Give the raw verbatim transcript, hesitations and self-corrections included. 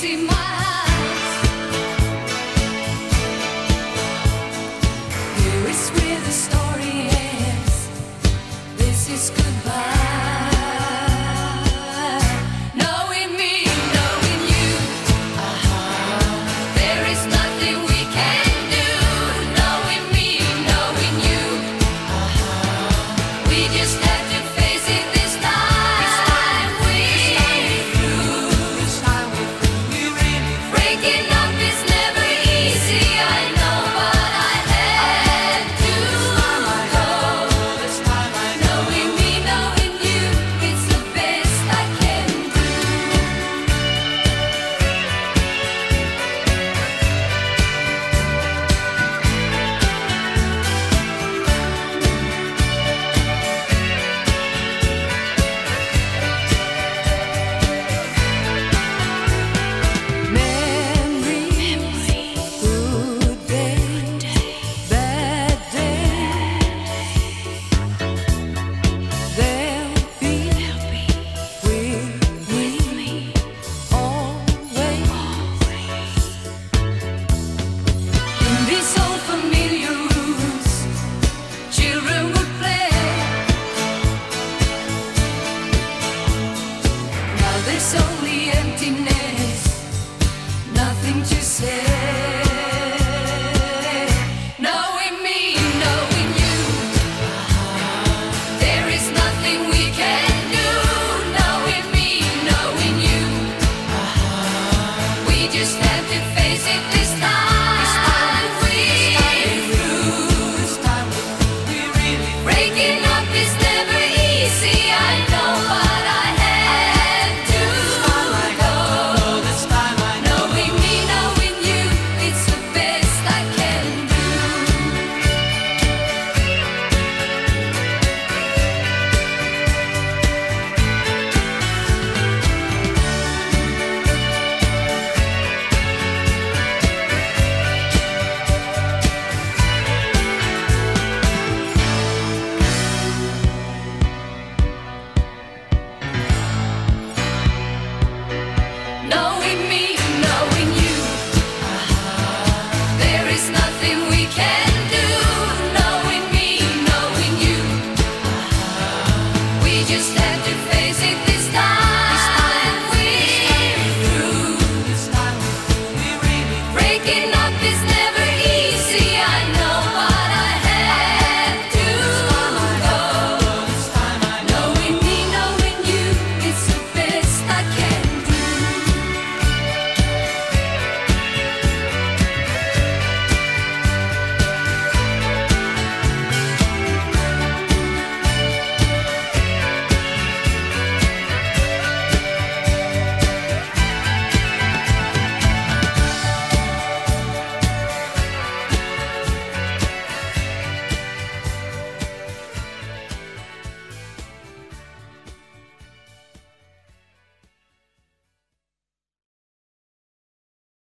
see my eyes. Here is where the story ends. This is goodbye. Knowing me, knowing you, uh-huh. There is nothing we can do. Knowing me, knowing you, uh-huh. We just have to face it this time. This time we're through. This time we're through. We really breaking up is never easy. I know, but I had to go. This time I know. Knowing me, knowing you, it's the best I can do. Memories, good day, bad day. They'll be with me always. In these old familiar rooms, children would play. Now there's only emptiness.